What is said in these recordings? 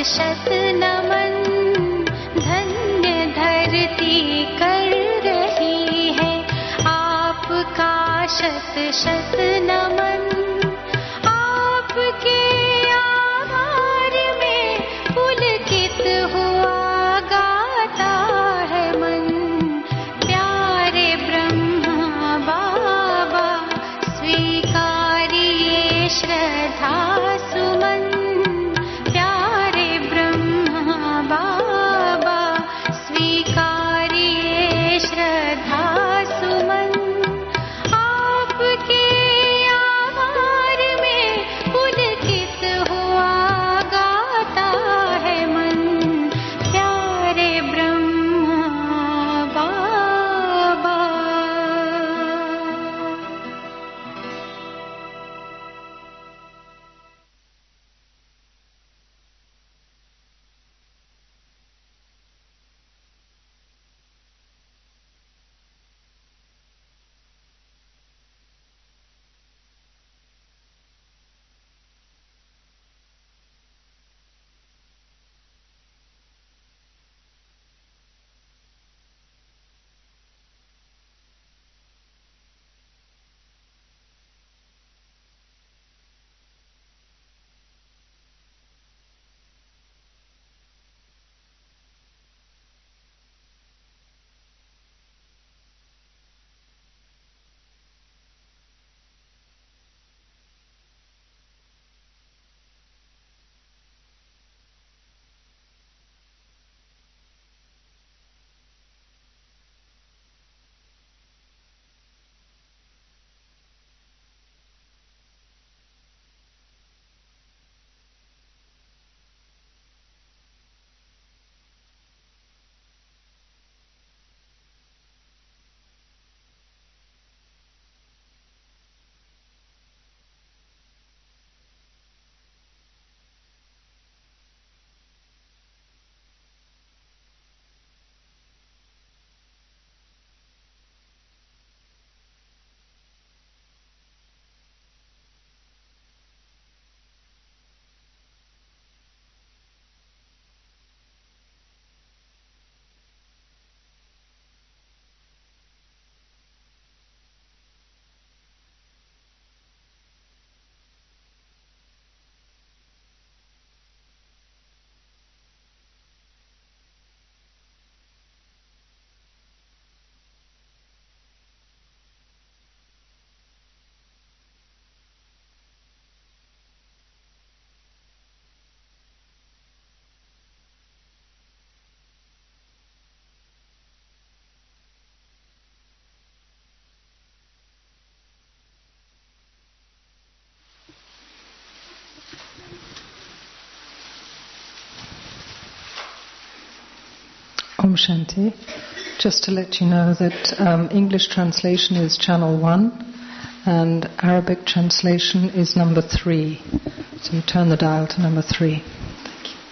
शत नमन धन्य धरती कर रही है आपका शत शत नमन आपके आभार में पुलकित हुआ गाता है मन प्यारे ब्रह्मा बाबा स्वीकारिए श्रद्धा सुमन प्यारे ब्रह्मा बाबा स्वीकारिए श्रद्धा सुमन आपके आभार में पुलकित हुआ गाता है मन प्यारे ब्रह्मा बाबा। Om Shanti. Just to let you know that English translation is channel 1 and Arabic translation is number 3. So you turn the dial to number 3. Thank you.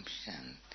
शांति।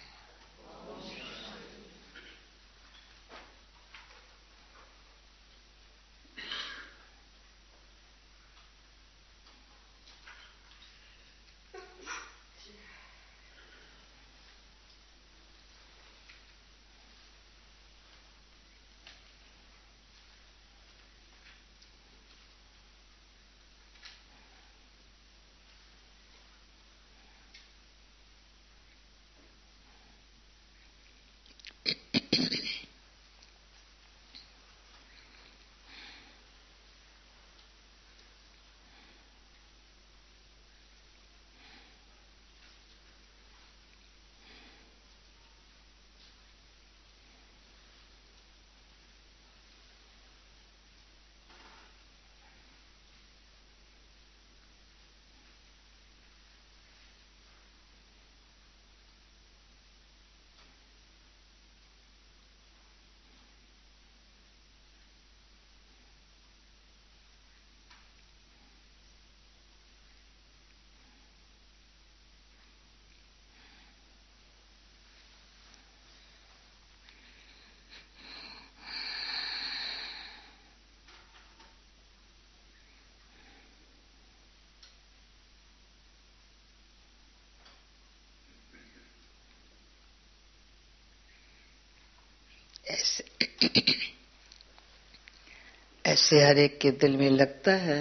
ऐसे हर एक के दिल में लगता है,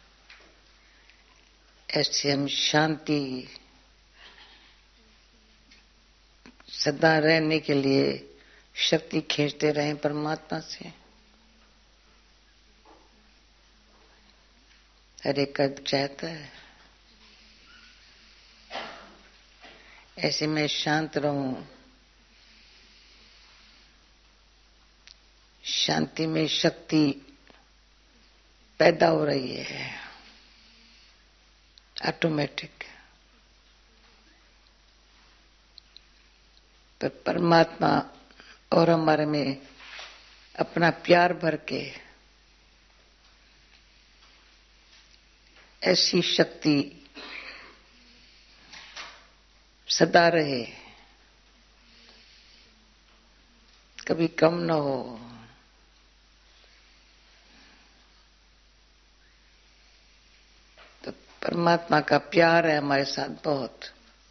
ऐसे हम शांति सदा रहने के लिए शक्ति खींचते रहें परमात्मा से। हर एक का चाहता है ऐसे मैं शांत रहूं, शांति में शक्ति पैदा हो रही है ऑटोमेटिक। पर परमात्मा और हमारे में अपना प्यार भर के ऐसी शक्ति सदा रहे, कभी कम न हो। तो परमात्मा का प्यार है हमारे साथ बहुत।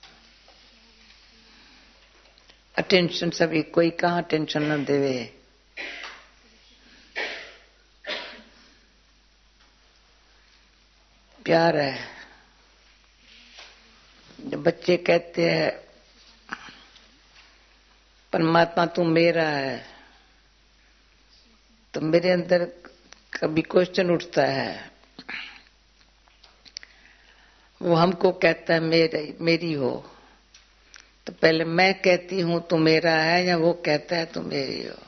अटेंशन सभी, कोई कहाँ टेंशन न देवे। प्यार है। जब बच्चे कहते हैं परमात्मा तू मेरा है, तो मेरे अंदर कभी क्वेश्चन उठता है। वो हमको कहता है मेरी हो, तो पहले मैं कहती हूं तू मेरा है, या वो कहता है तू मेरी हो।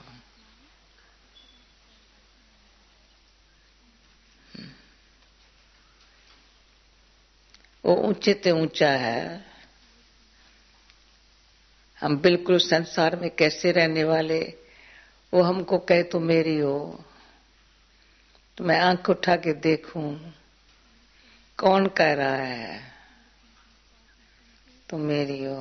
वो ऊंचे से ऊंचा है। हम बिल्कुल संसार में कैसे रहने वाले, वो हमको कहे तू मेरी हो, तो मैं आंख उठा के देखूं कौन कह रहा है तुम मेरी हो।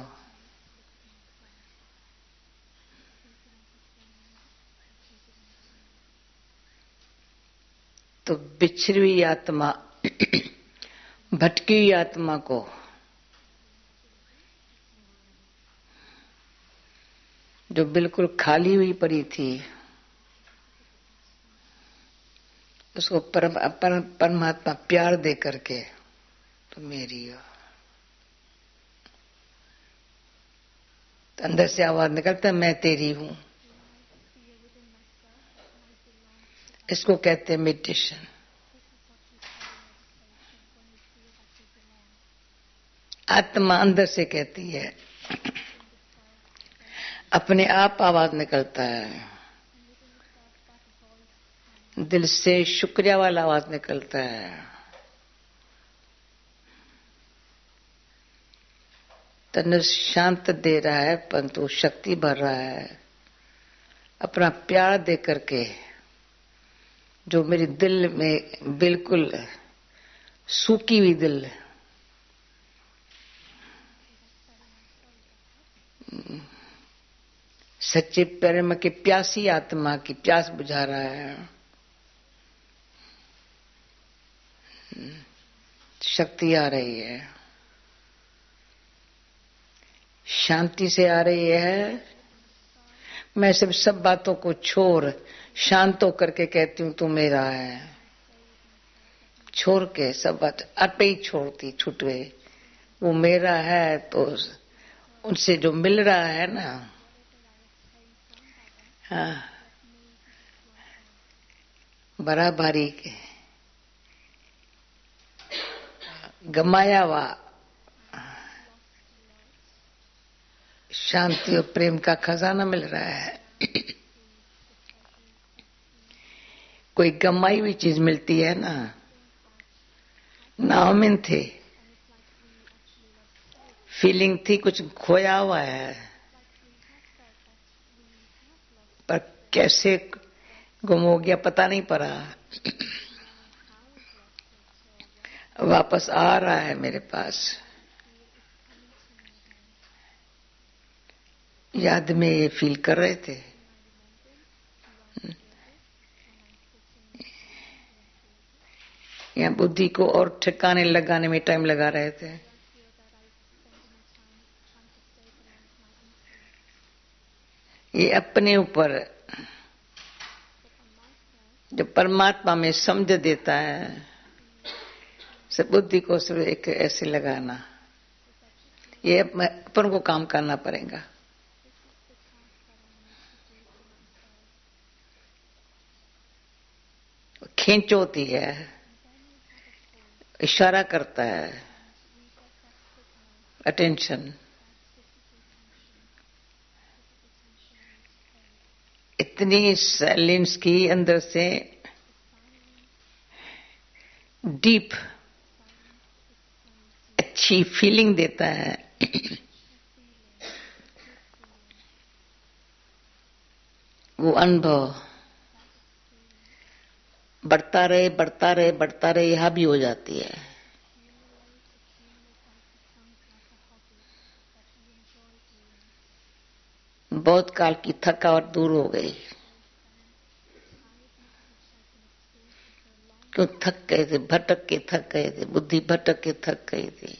तो बिछड़ी हुई आत्मा, भटकी हुई आत्मा को जो बिल्कुल खाली हुई पड़ी थी, उसको परमात्मा प्यार दे करके तो मेरी हो। तो अंदर से आवाज निकलता है मैं तेरी हूं। इसको कहते हैं मेडिटेशन। आत्मा अंदर से कहती है, अपने आप आवाज निकलता है। दिल से शुक्रिया वाला आवाज निकलता है। तन शांत दे रहा है, परंतु शक्ति भर रहा है अपना प्यार दे करके, जो मेरे दिल में बिल्कुल सूखी हुई दिल सच्चे प्रेम की प्यासी आत्मा की प्यास बुझा रहा है। शक्ति आ रही है, शांति से आ रही है। मैं सब बातों को छोड़ शांत होकर के कहती हूं तू मेरा है। छोड़ के सब बात आपे ही छोड़ती छूटे, वो मेरा है। तो उनसे जो मिल रहा है ना, हाँ, बड़ा भारी के गमाया हुआ शांति और प्रेम का खजाना मिल रहा है। कोई गमाई हुई चीज मिलती है ना, नाउमीन थे, फीलिंग थी, कुछ खोया हुआ है, पर कैसे गुम हो गया पता नहीं पड़ा। वापस आ रहा है मेरे पास। याद में ये फील कर रहे थे। यहाँ बुद्धि को और ठिकाने लगाने में टाइम लगा रहे थे। ये अपने ऊपर जो परमात्मा में समझ देता है, सब बुद्धि को सिर्फ एक ऐसे लगाना, ये अपन को काम करना पड़ेगा। खींच होती है, इशारा करता है, अटेंशन। इतनी साइलेंस की अंदर से डीप अच्छी फीलिंग देता है। वो अनुभव बढ़ता रहे बढ़ता रहे बढ़ता रहे, यह भी हो जाती है। बहुत काल की थकावट दूर हो गई, क्यों थक गए थे, भटक के थक गए थे, बुद्धि भटक के थक गई थी।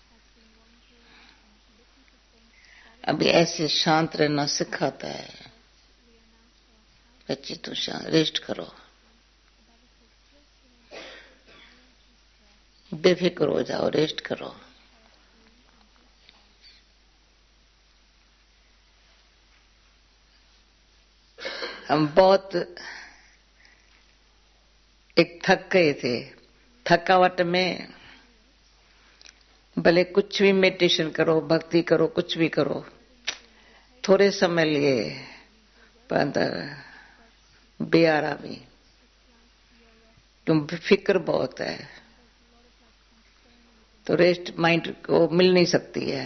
अभी ऐसे शांत रहना सिखाता है। बच्ची तो शांत, रेस्ट करो, बेफिक्र हो जाओ, रेस्ट करो। हम बहुत एक थक गए थे, थकावट में भले कुछ भी मेडिटेशन करो, भक्ति करो, कुछ भी करो, थोड़े समय लिए पर बेआरामी, क्यों फिक्र बहुत है, तो रेस्ट माइंड को मिल नहीं सकती है।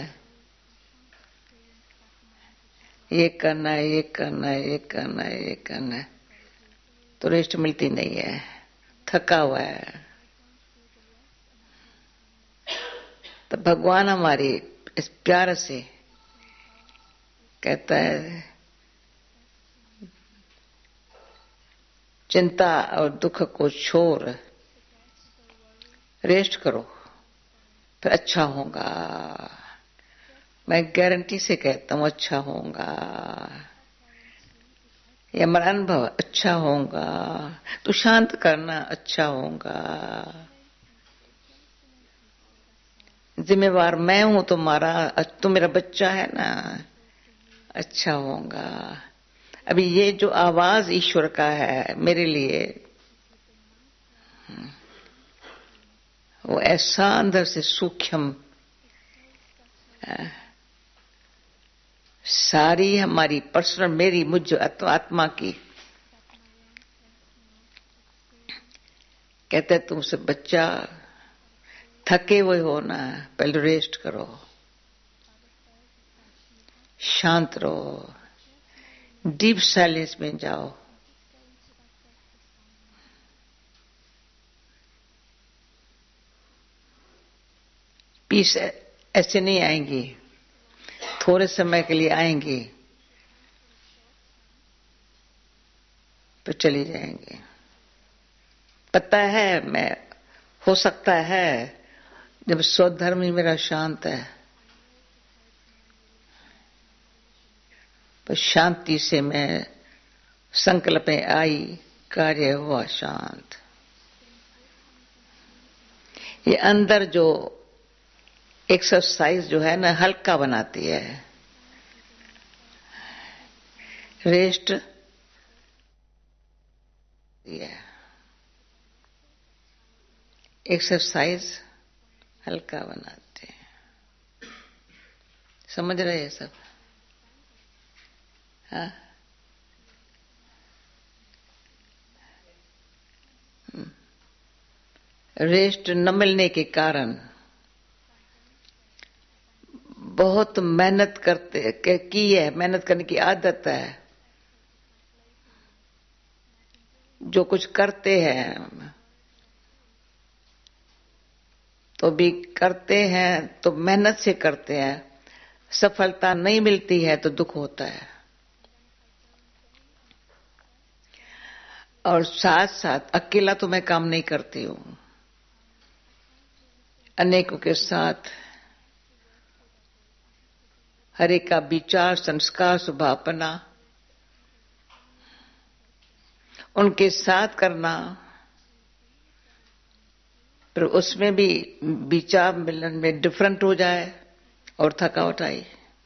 ये करना है, ये करना है, ये करना है, ये करना है, तो रेस्ट मिलती नहीं है, थका हुआ है। तो भगवान हमारी इस प्यार से कहता है, चिंता और दुख को छोड़ रेस्ट करो, फिर अच्छा होगा। मैं गारंटी से कहता हूं अच्छा होगा, ये हमारा अनुभव, अच्छा होगा। तू शांत करना, अच्छा होगा। जिम्मेवार मैं हूं तुम्हारा, तू मेरा बच्चा है ना, अच्छा होगा। अभी ये जो आवाज ईश्वर का है मेरे लिए, वो ऐसा अंदर से सूक्ष्म, सारी हमारी पर्सनल, मेरी मुझ आत्मा की, कहते तुमसे बच्चा थके हुए हो ना, पहले रेस्ट करो, शांत रहो, डीप साइलेंस में जाओ। पीस ऐसे नहीं आएंगी, थोड़े समय के लिए आएंगी तो चली जाएंगी। पता है मैं हो सकता है जब स्वधर्म ही मेरा शांत है तो शांति से मैं संकल्प में आई, कार्य हुआ शांत। ये अंदर जो एक्सरसाइज जो है ना हल्का बनाती है। रेस्ट एक्सरसाइज हल्का बनाते हैं। समझ रहे हैं सब? हाँ? रेस्ट न मिलने के कारण बहुत मेहनत करते की है, मेहनत करने की आदत है। जो कुछ करते हैं तो भी करते हैं तो मेहनत से करते हैं, सफलता नहीं मिलती है तो दुख होता है। और साथ साथ अकेला तो मैं काम नहीं करती हूं, अनेकों के साथ हर एक का विचार, संस्कार, स्वभावना उनके साथ करना, फिर उसमें भी विचार मिलन में डिफरेंट हो जाए और थकावट आई।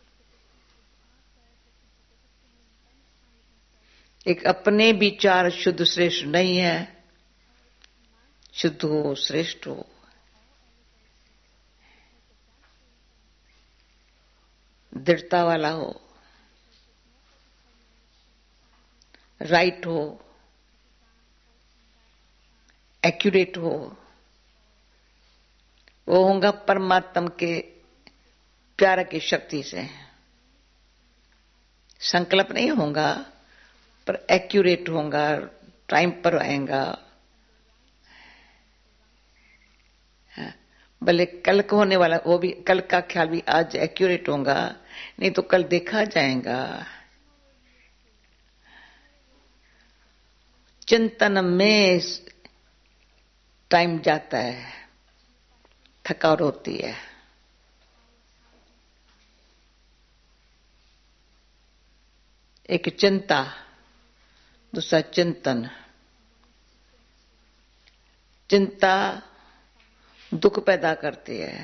एक अपने विचार शुद्ध श्रेष्ठ नहीं है, शुद्ध हो श्रेष्ठ हो, दृढ़ता वाला हो, राइट हो, एक्यूरेट हो, वो होगा परमात्मा के प्यार की शक्ति से। संकल्प नहीं होगा पर एक्यूरेट होगा, टाइम पर आएगा। भले कल को होने वाला वो भी, कल का ख्याल भी आज एक्यूरेट होगा, नहीं तो कल देखा जाएगा। चिंतन में टाइम जाता है, थकावट होती है। एक चिंता, दूसरा चिंतन। चिंता दुख पैदा करती है।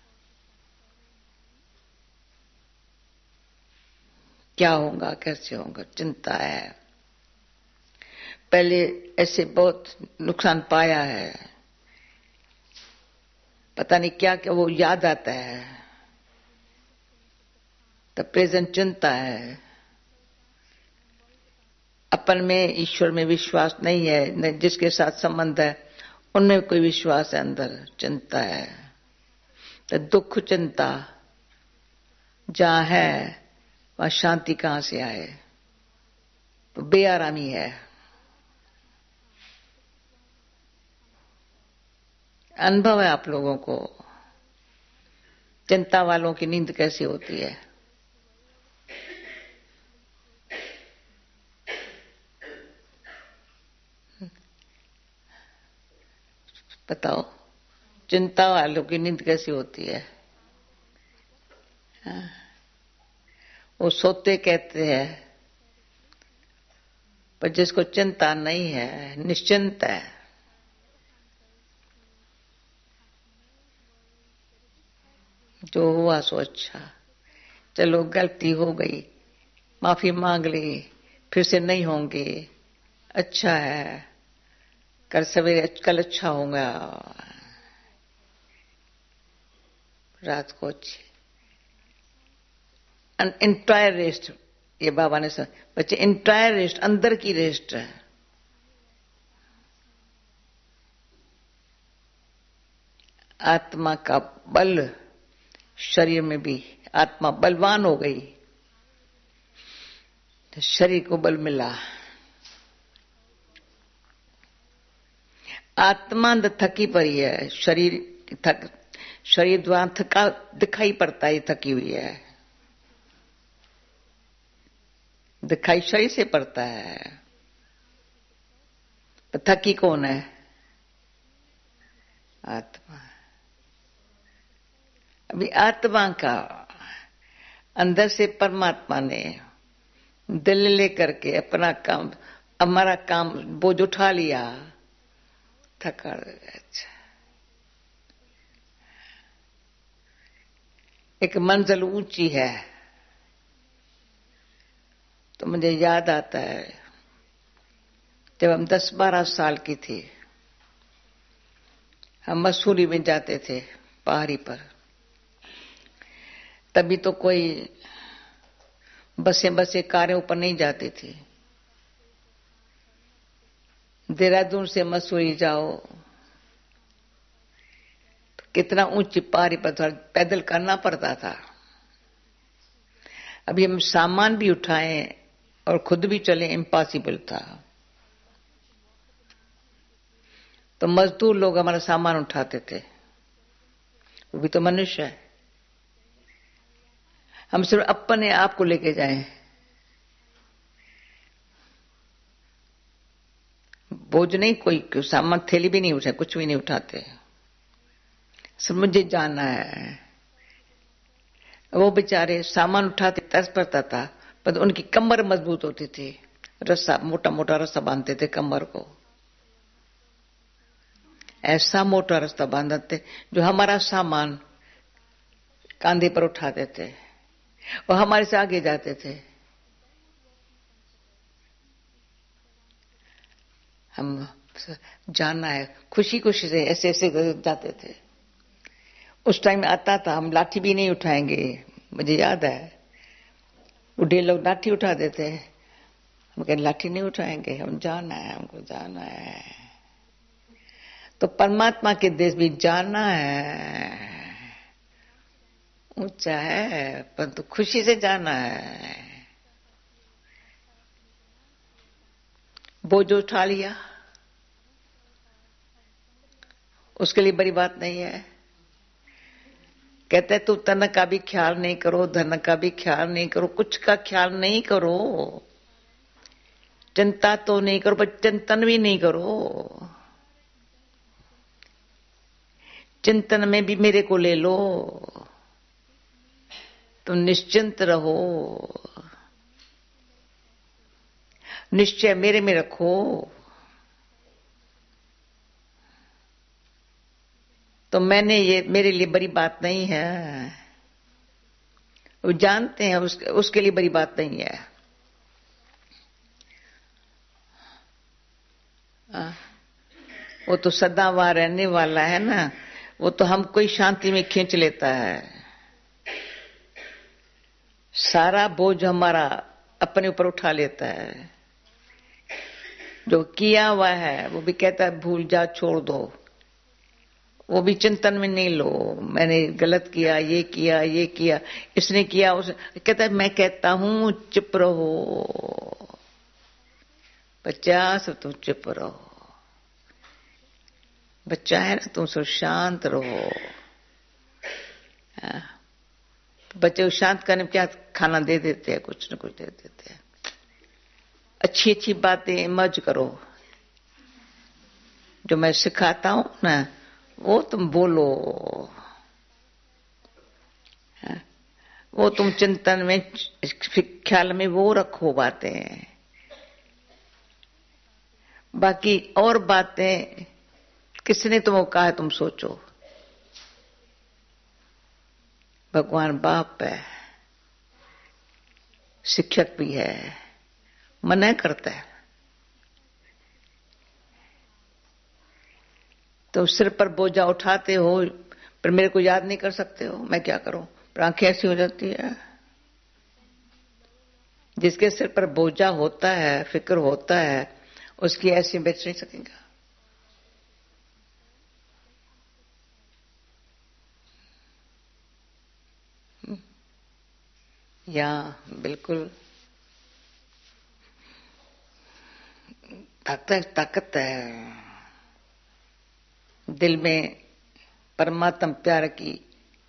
क्या होगा, कैसे होगा, चिंता है। पहले ऐसे बहुत नुकसान पाया है, पता नहीं क्या क्या वो याद आता है, तो प्रेजेंट चिंता है। अपन में, ईश्वर में विश्वास नहीं है, न जिसके साथ संबंध है उनमें कोई विश्वास है, अंदर चिंता है। तो दुख चिंता जहां है वहां शांति कहां से आए? तो बेआरामी है। अनुभव है आप लोगों को, चिंता वालों की नींद कैसी होती है। बताओ, चिंता वालों की नींद कैसी होती है? वो सोते कहते हैं, पर जिसको चिंता नहीं है, निश्चिंत है, जो हुआ सो अच्छा, चलो गलती हो गई, माफी मांग ली, फिर से नहीं होंगे, अच्छा है, कल सवेरे कल अच्छा होगा, रात को अच्छी। इंटायर रेस्ट, ये बाबा ने समझ, बच्चे इंटायर रेस्ट, अंदर की रेस्ट है। आत्मा का बल शरीर में भी, आत्मा बलवान हो गई तो शरीर को बल मिला। आत्मा थकी पड़ी है, शरीर द्वारा थका दिखाई पड़ता है, थकी हुई है। दिखाई शरीर से पड़ता है, पर थकी कौन है? आत्मा। अभी आत्मा का अंदर से परमात्मा ने दिल लेकर के अपना काम, हमारा काम बोझ उठा लिया, थका। अच्छा, एक मंजिल ऊंची है तो मुझे याद आता है जब हम 10-12 साल की थी, हम मसूरी में जाते थे पहाड़ी पर। तभी तो कोई बसें कारें ऊपर नहीं जाती थी। देहरादून से मसूरी जाओ तो कितना ऊंची पहाड़ी पर थोड़ा पैदल करना पड़ता था। अभी हम सामान भी उठाएं और खुद भी चले, इम्पॉसिबल था। तो मजदूर लोग हमारा सामान उठाते थे, वो भी तो मनुष्य है। हम सिर्फ अपने आप को लेके जाएं, बोझ नहीं, कोई सामान थैली भी नहीं उठाए, कुछ भी नहीं उठाते। सिर्फ मुझे जाना है। वो बेचारे सामान उठाते, तरस पड़ता था, पर उनकी कमर मजबूत होती थी। रस्सा, मोटा मोटा रस्सा बांधते थे कमर को, ऐसा मोटा रास्ता बांधते जो हमारा सामान कांधे पर उठा देते और हमारे से आगे जाते थे। हम जाना है, खुशी खुशी से ऐसे ऐसे जाते थे। उस टाइम आता था, हम लाठी भी नहीं उठाएंगे। मुझे याद है बूढ़े लोग लाठी उठा देते, हम कहें लाठी नहीं उठाएंगे, हम जाना है, हमको जाना है। तो परमात्मा के देश भी जाना है, ऊंचा है, परंतु खुशी से जाना है। बोझ उठा लिया, उसके लिए बड़ी बात नहीं है। कहते तू तन का भी ख्याल नहीं करो, धन का भी ख्याल नहीं करो, कुछ का ख्याल नहीं करो, चिंता तो नहीं करो, पर चिंतन भी नहीं करो। चिंतन में भी मेरे को ले लो, तुम निश्चिंत रहो, निश्चय मेरे में रखो। तो मैंने ये, मेरे लिए बड़ी बात नहीं है। वो जानते हैं उसके लिए बड़ी बात नहीं है। वो तो सदा वहां रहने वाला है ना, वो तो हमको ही शांति में खींच लेता है। सारा बोझ हमारा अपने ऊपर उठा लेता है। जो किया हुआ है वो भी कहता है भूल जा, छोड़ दो, वो भी चिंतन में नहीं लो। मैंने गलत किया, ये किया, ये किया, इसने किया, उस कहता है, मैं कहता हूं चुप रहो बच्चा, सब तुम चुप रहो। बच्चा है ना, तुम सब शांत रहो। तो बच्चे को शांत करने में क्या खाना दे देते हैं, कुछ न कुछ दे देते हैं। अच्छी अच्छी बातें मर्ज करो, जो मैं सिखाता हूं ना वो तुम बोलो, वो तुम चिंतन में, ख्याल में वो रखो बातें। बाकी और बातें किसने तुमको कहा है तुम सोचो। भगवान बाप है, शिक्षक भी है, मना करता है। तो सिर पर बोझा उठाते हो पर मेरे को याद नहीं कर सकते हो, मैं क्या करूं? पर आंखें ऐसी हो जाती है। जिसके सिर पर बोझा होता है, फिक्र होता है, उसकी ऐसी बैठ नहीं सकेगा। या बिल्कुल ताकत है दिल में, परमात्मा प्यार की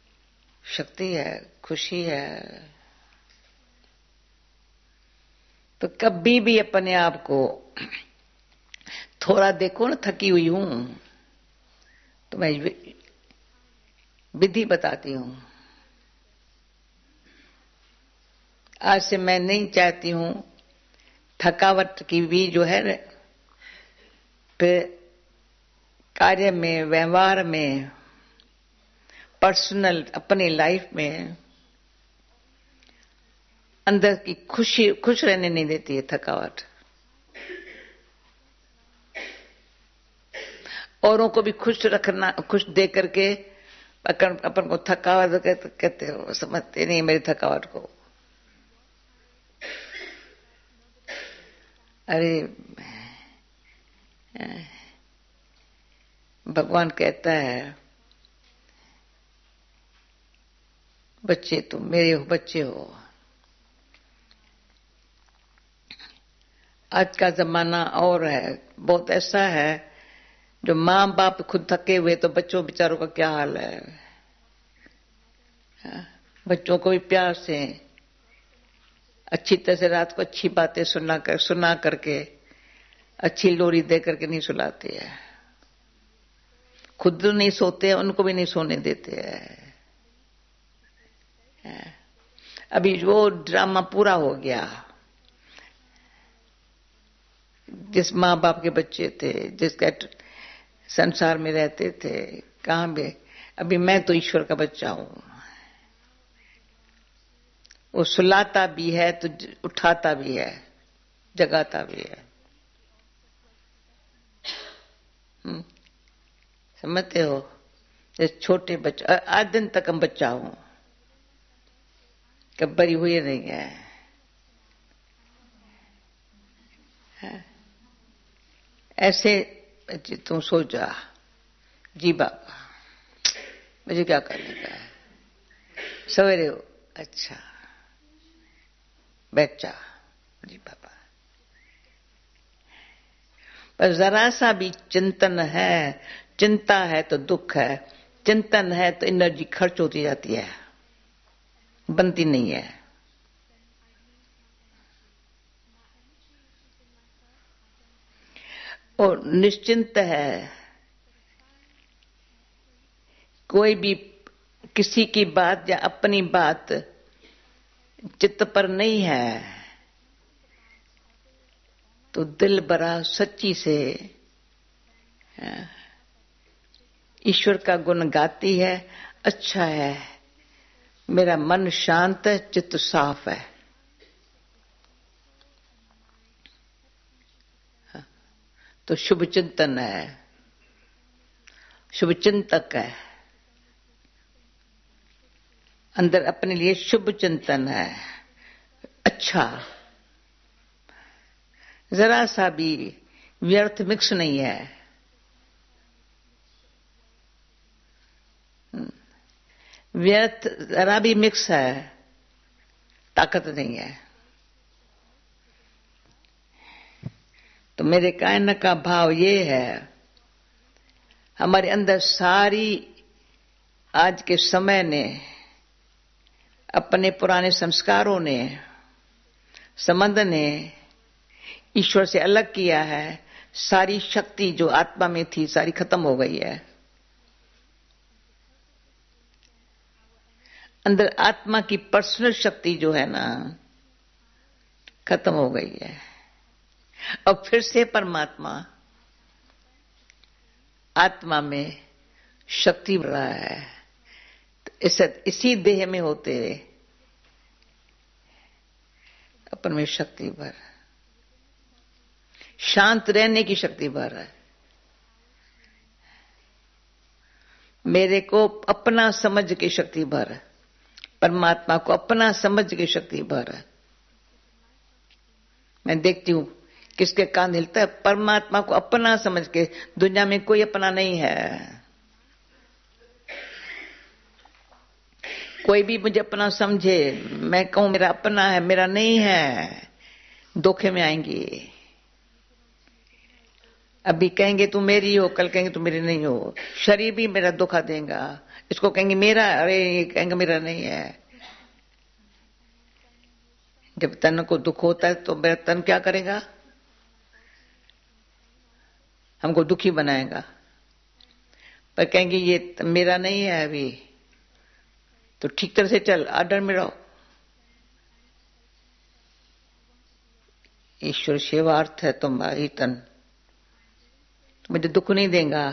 शक्ति है, खुशी है। तो कभी भी अपने आप को थोड़ा देखो ना, थकी हुई हूं तो मैं विधि बताती हूं। आज से मैं नहीं चाहती हूं थकावट की भी जो है कार्य में, व्यवहार में, पर्सनल अपनी लाइफ में अंदर की खुश रहने नहीं देती है थकावट। औरों को भी खुश रखना, खुश दे करके अपन को थकावट कहते हो, समझते नहीं मेरी थकावट को। अरे भगवान कहता है बच्चे तुम मेरे हो, बच्चे हो। आज का जमाना और है, बहुत ऐसा है जो माँ बाप खुद थके हुए तो बच्चों बेचारों का क्या हाल है। बच्चों को भी प्यार से अच्छी तरह से रात को अच्छी बातें सुना करके अच्छी लोरी दे करके नहीं सुलाते हैं। खुद नहीं सोते, उनको भी नहीं सोने देते हैं। अभी वो ड्रामा पूरा हो गया। जिस माँ बाप के बच्चे थे, जिसका संसार में रहते थे, कहां भी, अभी मैं तो ईश्वर का बच्चा हूं। वो सुलाता भी है तो उठाता भी है, जगाता भी है। समझते हो? जैसे छोटे बच्चे, आज दिन तक हम बच्चा हूं, कब बड़ी हुई नहीं है। ऐसे तू सो जा, जी बाबा मुझे क्या करने का है, सवेरे हो, अच्छा बैठ जा, जी बाबा। पर जरा सा भी चिंतन है, चिंता है तो दुख है, चिंतन है तो एनर्जी खर्च होती जाती है, बनती नहीं है। और निश्चिंत है, कोई भी किसी की बात या अपनी बात चित्त पर नहीं है तो दिल बड़ा सच्ची से ईश्वर का गुण गाती है। अच्छा है, मेरा मन शांत है, चित्त साफ है। तो शुभ चिंतन है, शुभ चिंतक है, अंदर अपने लिए शुभ चिंतन है। अच्छा, जरा सा भी व्यर्थ मिक्स नहीं है। व्यर्थ जरा भी मिक्स है, ताकत नहीं है। तो मेरे कहने का भाव ये है, हमारे अंदर सारी आज के समय ने, अपने पुराने संस्कारों ने, संबंध ने ईश्वर से अलग किया है। सारी शक्ति जो आत्मा में थी सारी खत्म हो गई है। अंदर आत्मा की पर्सनल शक्ति जो है ना, खत्म हो गई है। अब फिर से परमात्मा आत्मा में शक्ति बढ़ रहा है। तो इसी देह में होते अपन में शक्ति भर, शांत रहने की शक्ति भर है। मेरे को अपना समझ की शक्ति भर है, परमात्मा को अपना समझ की शक्ति भर है। मैं देखती हूं किसके कान हिलता है, परमात्मा को अपना समझ के। दुनिया में कोई अपना नहीं है। कोई भी मुझे अपना समझे, मैं कहूं मेरा अपना है, मेरा नहीं है, धोखे में आएंगी। अभी कहेंगे तू मेरी हो, कल कहेंगे तू मेरी नहीं हो। शरीर भी मेरा धोखा देगा, इसको कहेंगे मेरा, अरे ये कहेंगे मेरा नहीं है। जब तन को दुख होता है तो मेरा तन क्या करेगा? हमको दुखी बनाएगा। पर कहेंगे ये मेरा नहीं है अभी, तो ठीक तरह से चल, आर्डर में रहो। ईश्वर सेवार्थ है तुम्हारी तन, मुझे दुख नहीं देगा।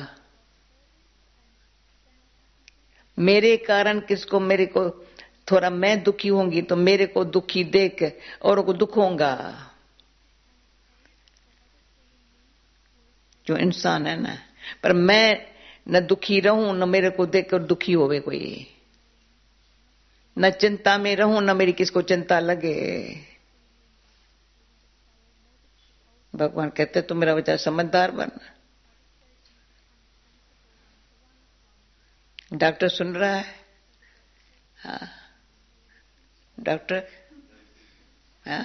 मेरे कारण किसको, मेरे को थोड़ा मैं दुखी होंगी तो मेरे को दुखी देख औरों को दुख होगा। जो इंसान है ना, पर मैं न दुखी रहूं न मेरे को देख कर दुखी होवे कोई, न चिंता में रहूं न मेरी किसको चिंता लगे। भगवान कहते तू मेरा बेटा समझदार बन। डॉक्टर सुन रहा है? हाँ डॉक्टर, हाँ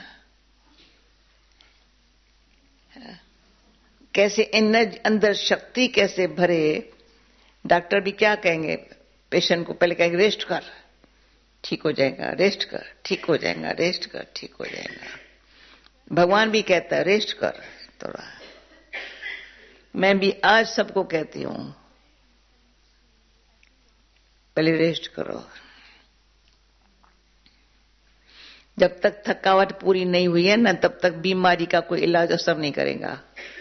कैसे इन अंदर शक्ति कैसे भरे। डॉक्टर भी क्या कहेंगे पेशेंट को? पहले कहेंगे रेस्ट कर, ठीक हो जाएगा, रेस्ट कर, ठीक हो जाएगा, रेस्ट कर, ठीक हो जाएगा। भगवान भी कहता है रेस्ट कर थोड़ा। मैं भी आज सबको कहती हूं पहले रेस्ट करो। जब तक थकावट पूरी नहीं हुई है ना, तब तक बीमारी का कोई इलाज असर नहीं करेगा।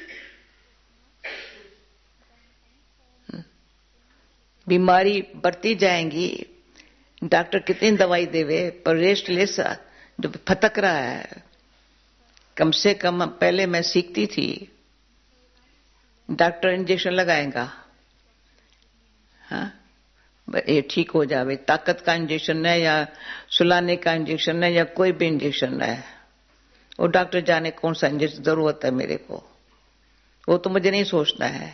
बीमारी बढ़ती जाएंगी, डॉक्टर कितनी दवाई देवे, पर रेस्टलेस जो फटक रहा है। कम से कम पहले मैं सीखती थी, डॉक्टर इंजेक्शन लगाएगा, हाँ ये ठीक हो जावे, ताकत का इंजेक्शन है या सुलाने का इंजेक्शन है या कोई भी इंजेक्शन है, वो डॉक्टर जाने कौन सा इंजेक्शन जरूरत है मेरे को, वो तो मुझे नहीं सोचना है।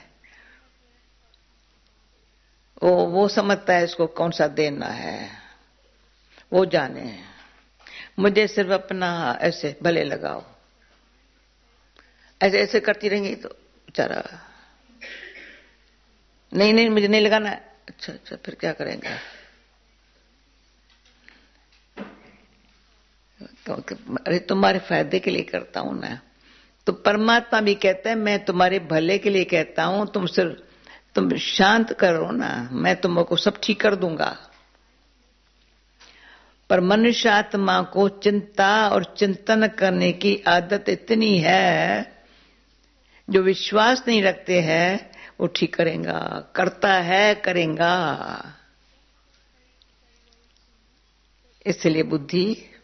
वो समझता है इसको कौन सा देना है, वो जाने। मुझे सिर्फ अपना ऐसे भले लगाओ, ऐसे ऐसे करती रहेंगी तो बेचारा नहीं मुझे नहीं लगाना। अच्छा फिर क्या करेंगे? अरे तुम्हारे फायदे के लिए करता हूं ना। तो परमात्मा भी कहता है मैं तुम्हारे भले के लिए कहता हूं, तुम शांत करो ना, मैं तुमको सब ठीक कर दूंगा। पर मनुष्य आत्मा को चिंता और चिंतन करने की आदत इतनी है, जो विश्वास नहीं रखते हैं वो ठीक करेगा, करता है करेगा। इसलिए बुद्धि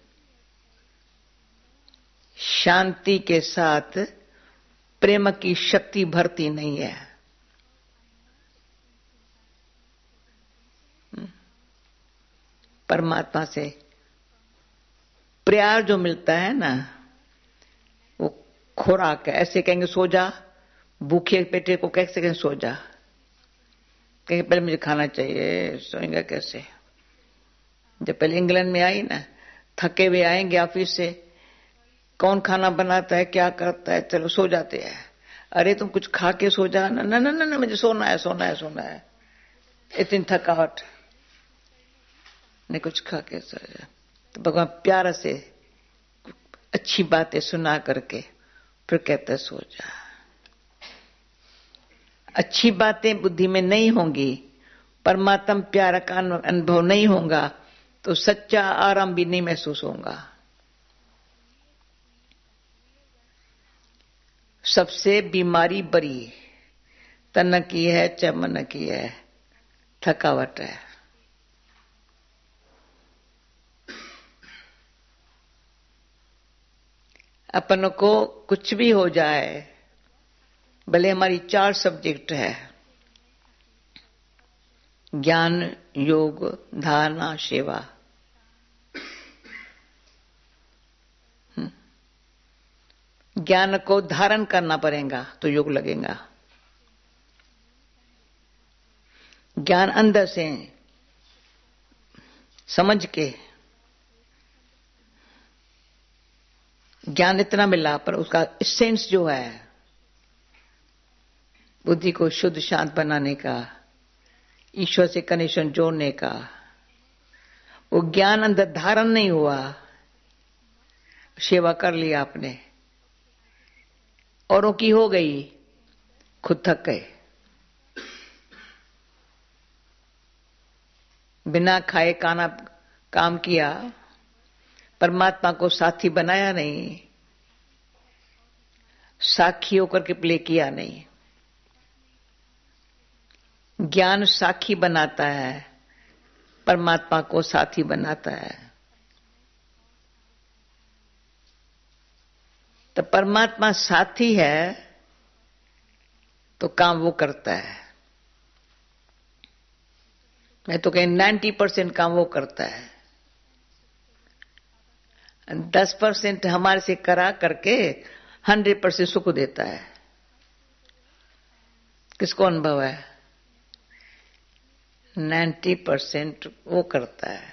शांति के साथ प्रेम की शक्ति भरती नहीं है। परमात्मा से प्यार जो मिलता है ना, वो खुराक है। ऐसे कहेंगे सो जा, भूखे पेटे को कैसे कहें सो जा, कहेंगे पहले मुझे खाना चाहिए, सोएंगे कैसे? जब पहले इंग्लैंड में आई ना, थके हुए आएंगे ऑफिस से, कौन खाना बनाता है क्या करता है, चलो सो जाते हैं। अरे तुम कुछ खा के सो जा ना, ना ना ना, ना मुझे सोना है सोना है सोना है, इतनी थकावट नहीं, कुछ खा के सो जा। तो भगवान प्यार से अच्छी बातें सुना करके फिर कहते सो जा। अच्छी बातें बुद्धि में नहीं होंगी, परमात्मा प्यार का अनुभव नहीं होगा, तो सच्चा आराम भी नहीं महसूस होगा। सबसे बीमारी बड़ी तन की है चाहे मन की है, थकावट है। अपन को कुछ भी हो जाए, भले हमारी 4 सब्जेक्ट है, ज्ञान योग धारणा सेवा, ज्ञान को धारण करना पड़ेगा तो योग लगेगा। ज्ञान अंदर से समझ के, ज्ञान इतना मिला पर उसका एसेंस जो है बुद्धि को शुद्ध शांत बनाने का, ईश्वर से कनेक्शन जोड़ने का, वो ज्ञान अंदर धारण नहीं हुआ सेवा कर ली आपने, औरों की हो गई, खुद थक गए। बिना खाए खाना काम किया, परमात्मा को साथी बनाया नहीं, साखी होकर के प्ले किया नहीं। ज्ञान साखी बनाता है, परमात्मा को साथी बनाता है। तो परमात्मा साथी है तो काम वो करता है। मैं तो कहीं 90% काम वो करता है, 10% हमारे से करा करके 100% सुख देता है। किसको अनुभव है? 90% वो करता है,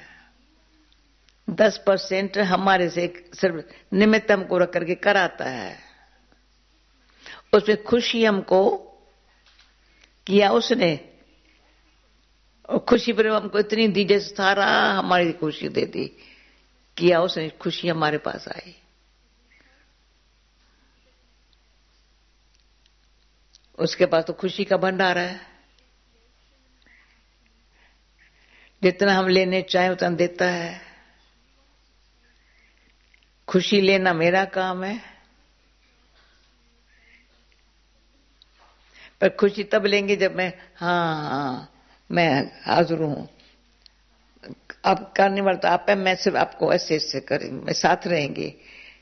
10% हमारे से सिर्फ निमित्त हमको रख करके कराता है। उसमें खुशी हमको किया उसने, और खुशी पर हमको इतनी दी जैसे सारा हमारी खुशी दे दी, किया उसने, खुशी हमारे पास आई। उसके पास तो खुशी का भंडार है, जितना हम लेने चाहे उतना देता है। खुशी लेना मेरा काम है, पर खुशी तब लेंगे जब मैं हाँ मैं हाजिर हूं। आप करने वाला तो आप है, मैं सिर्फ आपको ऐसे ऐसे करेंगे, मैं साथ रहेंगे,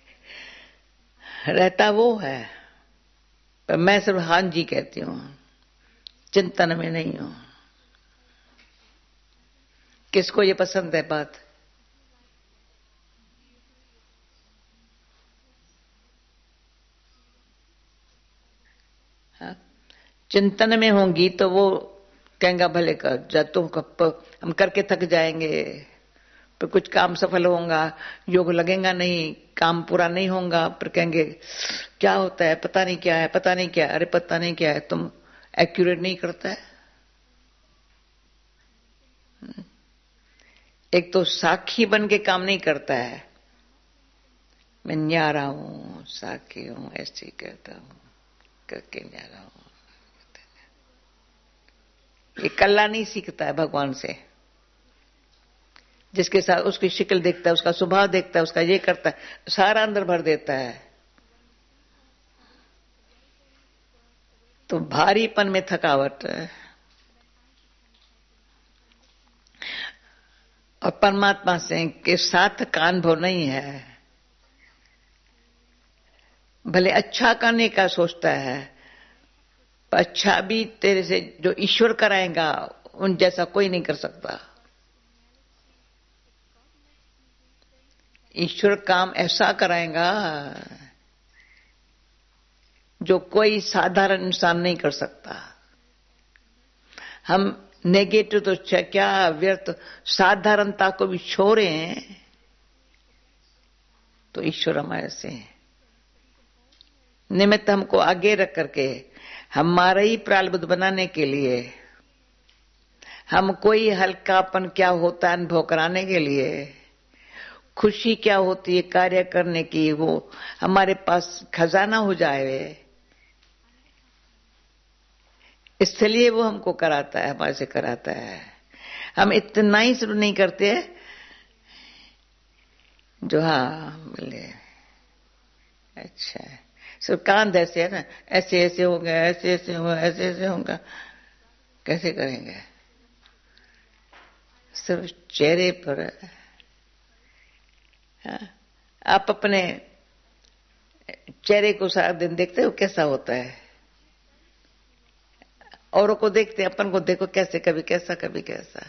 रहता वो है, पर मैं सिर्फ हाँ जी कहती हूं, चिंतन में नहीं हूं। किसको ये पसंद है बात? हाँ? चिंतन में होंगी तो वो कहेंगा भले कर जा, तुम हम करके थक जाएंगे, पर कुछ काम सफल होगा, योग लगेगा नहीं, काम पूरा नहीं होगा, पर कहेंगे क्या होता है, पता नहीं क्या है, पता नहीं क्या है। अरे पता नहीं क्या है, तुम एक्यूरेट नहीं करता है। एक तो साखी बन के काम नहीं करता है, मैं न्यारा हूं, साखी हूं, ऐसे ही कहता हूं, करके न्यारा हूं। ये कल्ला नहीं सीखता है भगवान से। जिसके साथ उसकी शक्ल देखता है, उसका स्वभाव देखता है, उसका ये करता है, सारा अंदर भर देता है, तो भारीपन में थकावट है। और परमात्मा से के साथ का अनुभव नहीं है। भले अच्छा करने का सोचता है, पर अच्छा भी तेरे से जो ईश्वर कराएगा उन जैसा कोई नहीं कर सकता। ईश्वर काम ऐसा कराएगा जो कोई साधारण इंसान नहीं कर सकता। हम नेगेटिव तो क्या व्यर्थ साधारणता को भी छोड़ें तो ईश्वर हमारे से निमित्त हमको आगे रख करके हमारा ही प्रारब्ध बनाने के लिए, हम कोई हल्कापन क्या होता है अनुभव कराने के लिए, खुशी क्या होती है कार्य करने की, वो हमारे पास खजाना हो जाए, इसलिए वो हमको कराता है, हमारे से कराता है। हम इतना ही शुरू नहीं करते जो हाँ बोले अच्छा है, सिर्फ कान ऐसे है ना, ऐसे ऐसे होगा, ऐसे ऐसे होगा, ऐसे ऐसे होगा, कैसे करेंगे? सिर्फ चेहरे पर। हाँ? आप अपने चेहरे को सारा दिन देखते हो कैसा होता है, औरों को देखते, अपन को देखो कैसे, कभी कैसा कभी कैसा।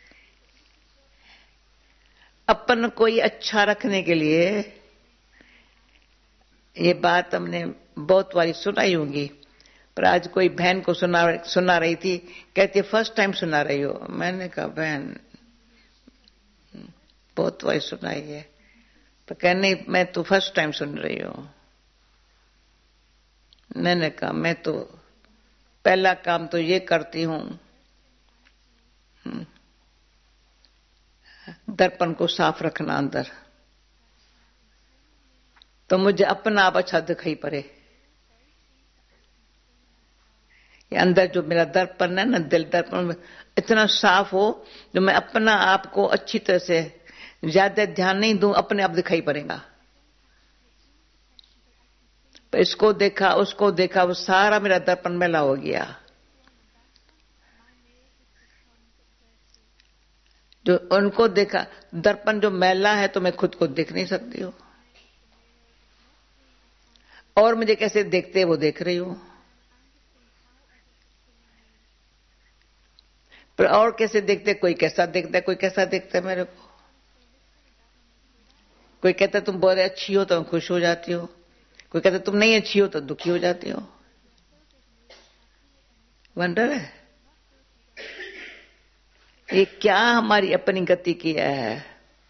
अपन कोई अच्छा रखने के लिए, ये बात हमने बहुत बारी सुनाई होंगी, पर आज कोई बहन को सुना रही थी, कहती फर्स्ट टाइम सुना रही हो। मैंने कहा बहन बहुत बारी सुनाई है, पर कहने मैं तो फर्स्ट टाइम सुन रही हूं। मैंने कहा मैं तो पहला काम तो ये करती हूं, दर्पण को साफ रखना अंदर। तो मुझे अपना आप अच्छा दिखाई पड़े। ये अंदर जो मेरा दर्पण है ना, दिल दर्पण इतना साफ हो जो मैं अपना आप को अच्छी तरह से ज्यादा ध्यान नहीं दूं, अपने आप दिखाई पड़ेगा। पर इसको देखा उसको देखा, वो सारा मेरा दर्पण मैला हो गया। जो उनको देखा, दर्पण जो मैला है तो मैं खुद को देख नहीं सकती हूँ, और मुझे कैसे देखते वो देख रही हूं। पर और कैसे देखते, कोई कैसा देखता है, कोई कैसा देखता है मेरे को। कोई कहता तुम बहुत अच्छी हो तो मैं खुश हो जाती हो, कोई कहता तुम नहीं अच्छी हो तो दुखी हो जाती हो। वंडर है ये, क्या हमारी अपनी गति किया है।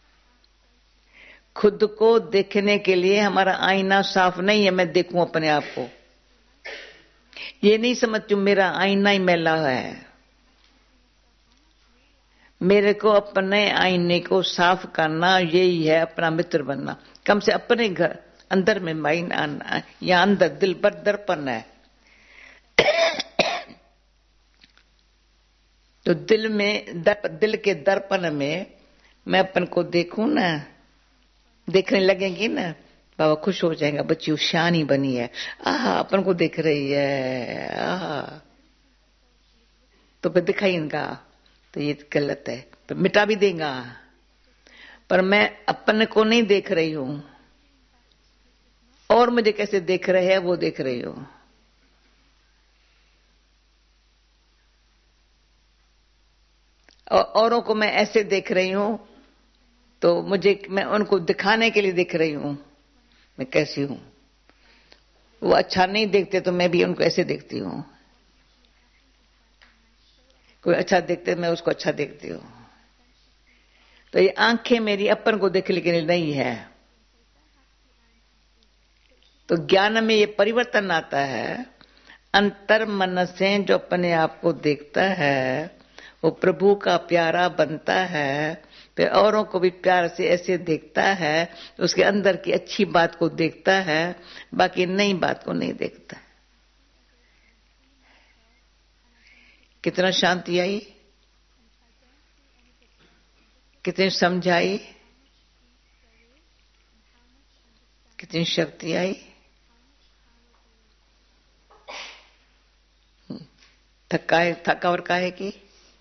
खुद को देखने के लिए हमारा आईना साफ नहीं है, मैं देखूं अपने आप को। ये नहीं समझती मेरा आईना ही मैला है। मेरे को अपने आईने को साफ करना, यही है अपना मित्र बनना। कम से अपने घर अंदर में माइन आना, या अंदर दिल पर दर्पण है तो दिल में दिल के दर्पण में मैं अपन को देखूं ना, देखने लगेंगी ना, बाबा खुश हो जाएगा। बच्ची शानी बनी है, आहा अपन को देख रही है, आहा। तो फिर दिखाएगा तो ये गलत है, तो मिटा भी देगा। पर मैं अपन को नहीं देख रही हूं, और मुझे कैसे देख रहे हैं वो देख रही हूं। और औरों को मैं ऐसे देख रही हूं तो मैं उनको दिखाने के लिए देख रही हूं मैं कैसी हूं। वो अच्छा नहीं देखते तो मैं भी उनको ऐसे देखती हूं। कोई अच्छा देखते मैं उसको अच्छा देखती हूं। तो ये आंखें मेरी अपन को देखने के लिए नहीं है। तो ज्ञान में ये परिवर्तन आता है, अंतर मन से जो अपने आप को देखता है वो प्रभु का प्यारा बनता है। फिर औरों को भी प्यार से ऐसे देखता है तो उसके अंदर की अच्छी बात को देखता है, बाकी नई बात को नहीं देखता। कितना शांति आई, कितनी समझ आई, कितनी शक्ति आई। थकावट काहे की।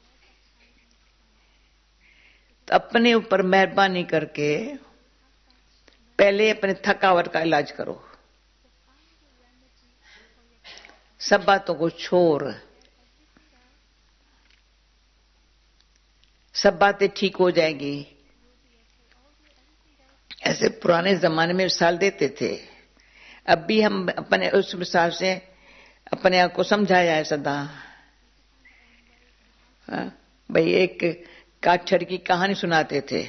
तो अपने ऊपर मेहरबानी करके पहले अपने थकावट का इलाज करो। सब बातों को छोड़, सब बातें ठीक हो जाएंगी। ऐसे पुराने जमाने में मिसाल देते थे, अब भी हम अपने उस मिसाल से अपने आप को समझाया है सदा। भाई एक काछड़ की कहानी सुनाते थे।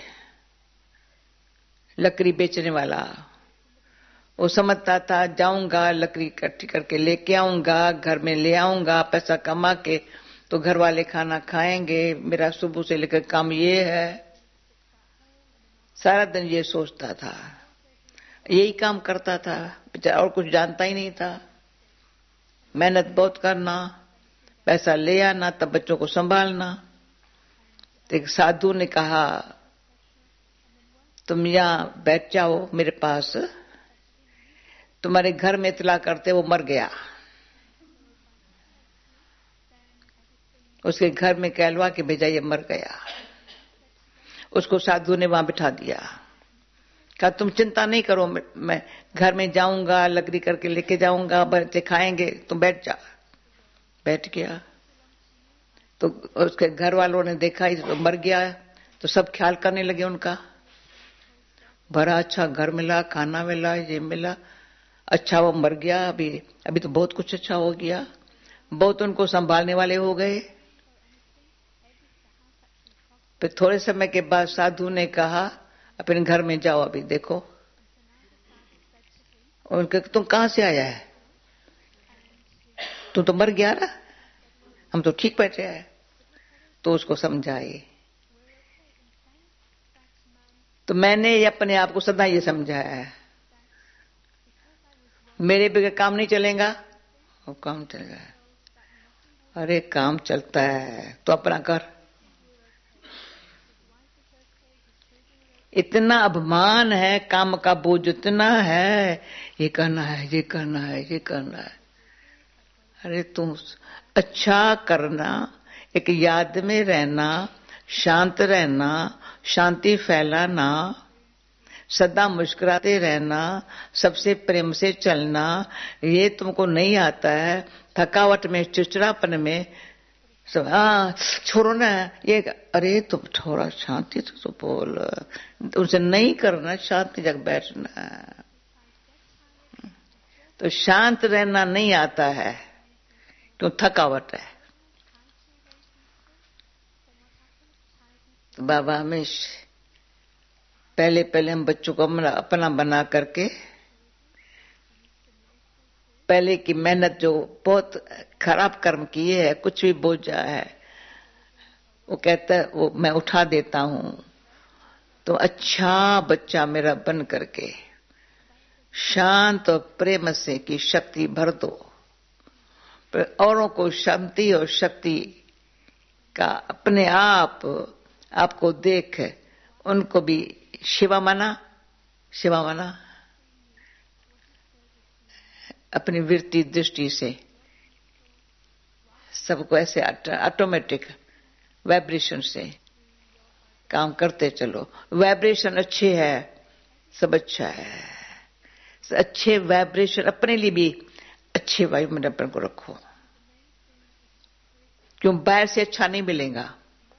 लकड़ी बेचने वाला वो समझता था जाऊंगा लकड़ी इकट्ठी करके लेके आऊंगा, घर में ले आऊंगा, पैसा कमा के तो घर वाले खाना खाएंगे, मेरा सुबह से लेकर काम ये है। सारा दिन ये सोचता था, यही काम करता था बेचारा, और कुछ जानता ही नहीं था। मेहनत बहुत करना, पैसा ले आना, तब बच्चों को संभालना। तो एक साधु ने कहा तुम यहां बैठ जाओ मेरे पास, तुम्हारे घर में इतला करते वो मर गया। उसके घर में कहलवा के भेजा ये मर गया। उसको साधु ने वहां बिठा दिया, कहा तुम चिंता नहीं करो, मैं घर में जाऊंगा, लकड़ी करके लेके जाऊंगा, बच्चे खाएंगे, तुम बैठ जा। बैठ गया तो उसके घर वालों ने देखा तो मर गया, तो सब ख्याल करने लगे उनका। बड़ा अच्छा घर मिला, खाना मिला, ये मिला, अच्छा वो मर गया, अभी तो बहुत कुछ अच्छा हो गया, बहुत उनको संभालने वाले हो गए। फिर थोड़े समय के बाद साधु ने कहा अपने घर में जाओ, अभी देखो। उनके तुम कहां से आया है, तू तो मर गया ना, हम तो ठीक बैठे हैं। तो उसको समझाए। तो मैंने अपने आप को सदा ये समझाया है मेरे बगैर काम नहीं चलेगा, वो काम चलेगा। अरे काम चलता है तो अपना कर। इतना अभिमान है, काम का बोझ इतना है, ये करना है, ये करना है, ये करना है। अरे तुम अच्छा करना, एक याद में रहना, शांत रहना, शांति फैलाना, सदा मुस्कुराते रहना, सबसे प्रेम से चलना, ये तुमको नहीं आता है। थकावट में, चिड़चिड़ापन में सब छोड़ो ना ये। अरे तुम थोड़ा शांति से तो बोल, तुमसे नहीं करना, शांति जगह बैठना। तो शांत रहना नहीं आता है, क्यों? थकावट है। तो बाबा हमेशा पहले हम बच्चों को अपना बना करके, पहले की मेहनत जो बहुत खराब कर्म किए है, कुछ भी बोझा है, वो कहता है वो मैं उठा देता हूं। तो अच्छा बच्चा मेरा बन करके शांत और प्रेम से की शक्ति भर दो, औरों को शांति और शक्ति का अपने आप आपको देख उनको भी शिवा माना, शिवा माना, अपनी वृत्ति दृष्टि से सबको ऐसे ऑटोमेटिक वाइब्रेशन से काम करते चलो। वाइब्रेशन अच्छे है, सब अच्छा है, अच्छे वाइब्रेशन अपने लिए भी अच्छे वायुमंडल को रखो, क्यों? बाहर से अच्छा नहीं मिलेगा,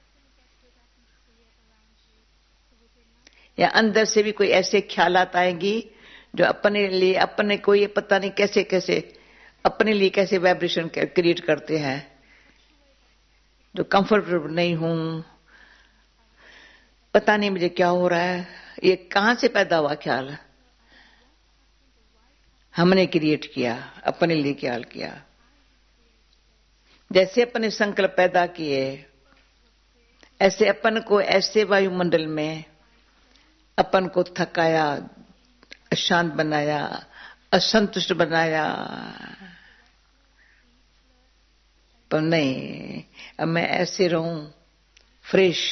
या अंदर से भी कोई ऐसे ख्यालात आएंगी जो अपने लिए, अपने को ये पता नहीं कैसे कैसे अपने लिए कैसे वाइब्रेशन क्रिएट करते हैं, जो कंफर्टेबल नहीं हूं, पता नहीं मुझे क्या हो रहा है। ये कहां से पैदा हुआ ख्याल? हमने क्रिएट किया, अपने लिए ख्याल किया। जैसे अपने संकल्प पैदा किए, ऐसे अपन को ऐसे वायुमंडल में अपन को थकाया, अशांत बनाया, असंतुष्ट बनाया। पर नहीं, अब मैं ऐसे रहूं, फ्रेश,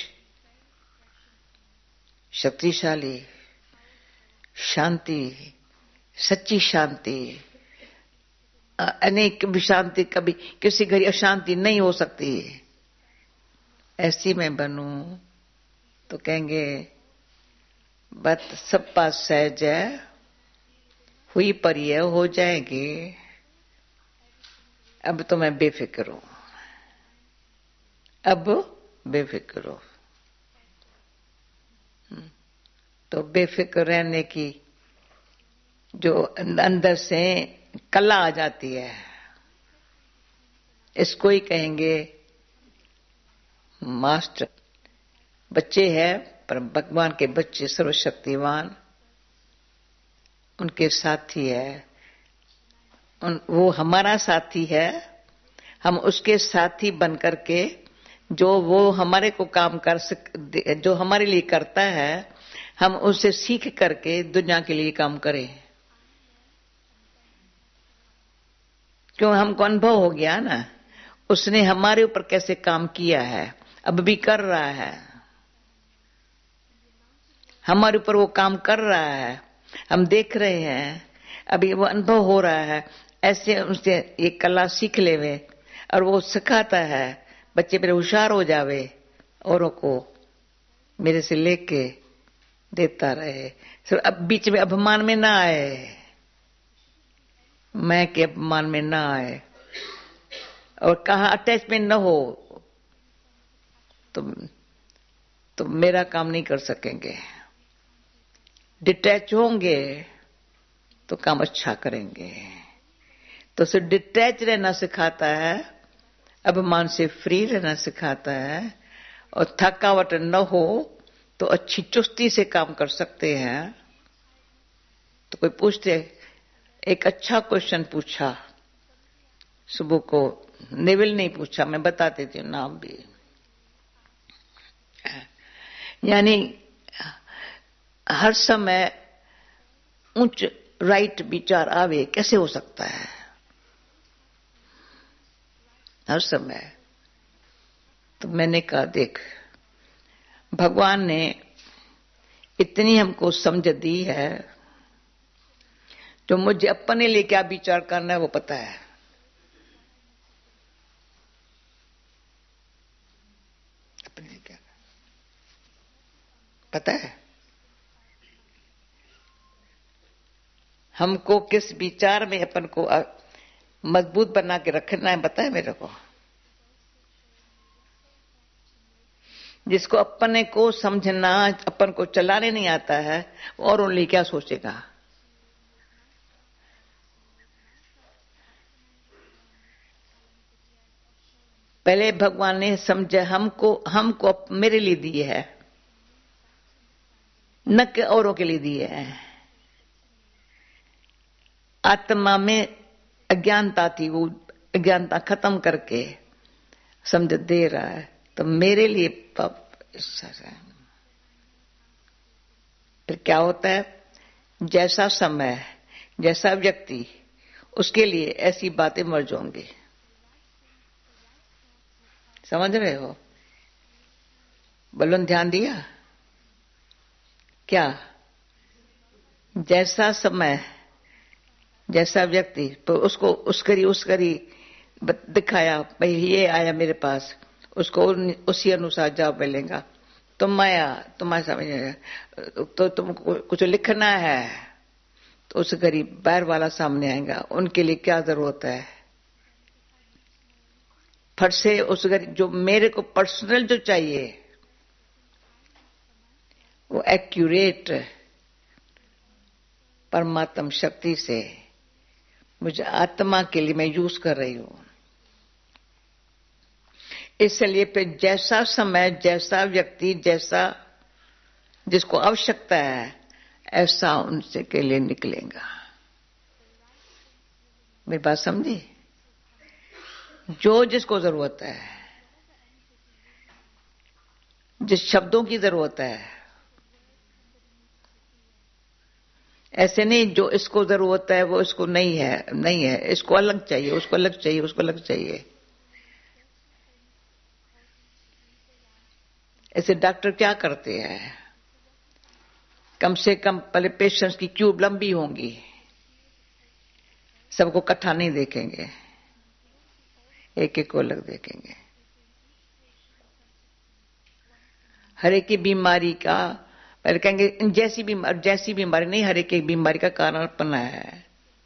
शक्तिशाली, शांति, सच्ची शांति। अनेक भी शांति, कभी किसी घड़ी अशांति नहीं हो सकती। ऐसी मैं बनूं तो कहेंगे बात सब पास सहज है, हुई पर यह हो जाएगी। अब तो मैं बेफिक्र हूं, अब बेफिक्र हो। तो बेफिक्र रहने की जो अंदर से कला आ जाती है, इसको ही कहेंगे मास्टर। बच्चे हैं पर भगवान के बच्चे सर्वशक्तिवान, उनके साथी है, वो हमारा साथी है। हम उसके साथी बन करके जो वो हमारे को काम कर जो हमारे लिए करता है, हम उससे सीख करके दुनिया के लिए काम करें। क्यों? हमको अनुभव हो गया ना, उसने हमारे ऊपर कैसे काम किया है, अब भी कर रहा है, हमारे ऊपर वो काम कर रहा है, हम देख रहे हैं, अभी वो अनुभव हो रहा है। ऐसे उससे ये कला सीख लेवे और वो सिखाता है, बच्चे मेरे होशियार हो जावे, औरों को मेरे से लेके देता रहे। सिर्फ अब बीच में अभिमान में ना आए, मैं के अपमान में ना आए, और कहा अटैचमेंट न हो तो मेरा काम नहीं कर सकेंगे। डिटैच होंगे तो काम अच्छा करेंगे। तो सिर्फ डिटैच रहना सिखाता है, अभिमान से फ्री रहना सिखाता है, और थकावट न हो तो अच्छी चुस्ती से काम कर सकते हैं। तो कोई पूछते, एक अच्छा क्वेश्चन पूछा सुबह को, नेविल नहीं पूछा, मैं बता देती हूँ नाम भी। यानी हर समय राइट विचार आवे, कैसे हो सकता है? हर समय। तो मैंने कहा देख, भगवान ने इतनी हमको समझ दी है, जो मुझे अपने लिए क्या विचार करना है वो पता है। अपने लिए क्या पता है, हमको किस विचार में अपन को मजबूत बना के रखना है, पता है मेरे को। जिसको अपने को समझना, अपन को चलाने नहीं आता है, और उनके क्या सोचेगा। पहले भगवान ने समझा हमको मेरे लिए दिए है, न कि औरों के लिए दिए है। आत्मा में अज्ञानता थी, वो अज्ञानता खत्म करके समझ दे रहा है। तो मेरे लिए फिर क्या होता है, जैसा समय, जैसा व्यक्ति, उसके लिए ऐसी बातें मर्ज होंगी। समझ रहे हो? बोलो, ध्यान दिया क्या? जैसा समय, जैसा व्यक्ति, तो उसको उसकरी दिखाया, भाई ये आया मेरे पास, उसको उसी अनुसार जवाब मिलेगा। तुम आया, तुम्हारे समझ, तो तुमको कुछ लिखना है, तो उस गरीब बाहर वाला सामने आएगा, उनके लिए क्या जरूरत है। फट से उस गरीब, जो मेरे को पर्सनल जो चाहिए, वो एक्यूरेट परमात्म शक्ति से मुझे आत्मा के लिए मैं यूज कर रही हूं। इसलिए फिर जैसा समय, जैसा व्यक्ति, जैसा जिसको आवश्यकता है, ऐसा उनसे के लिए निकलेगा। मेरी बात समझी? जो जिसको जरूरत है, जिस शब्दों की जरूरत है, ऐसे नहीं जो इसको जरूरत है वो इसको नहीं है, इसको अलग चाहिए, उसको अलग चाहिए, उसको अलग चाहिए। ऐसे डॉक्टर क्या करते हैं, कम से कम पहले पेशेंट्स की क्यू लंबी होंगी, सबको इकट्ठा नहीं देखेंगे, एक एक को अलग देखेंगे। हर एक की बीमारी का पहले कहेंगे जैसी बीमारी नहीं, हर एक बीमारी का कारण अपना है,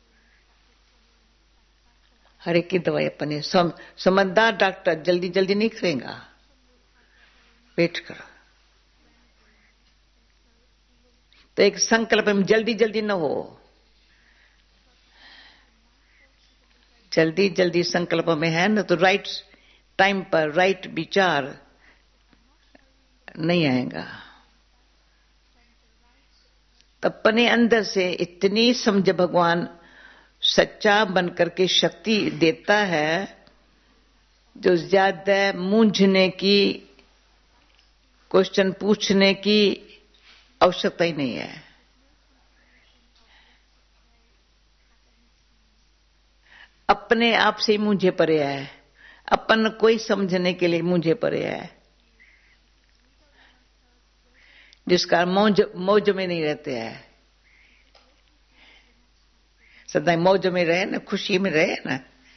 हर एक की दवाई अपनी। समझदार डॉक्टर जल्दी जल्दी नहीं करेगा, वेट करो। तो एक संकल्प में जल्दी जल्दी न हो, जल्दी जल्दी संकल्प में है ना, तो राइट टाइम पर राइट विचार नहीं आएगा। तो अपने अंदर से इतनी समझ भगवान सच्चा बनकर के शक्ति देता है, जो ज्यादा मूंझने की, क्वेश्चन पूछने की आवश्यकता ही नहीं है। अपने आप से ही मूंझे पड़े है, अपन कोई समझने के लिए मूंझे पड़े है, जिसका मौज में नहीं रहते हैं। सदा मौज में रहे ना, खुशी में रहे ना,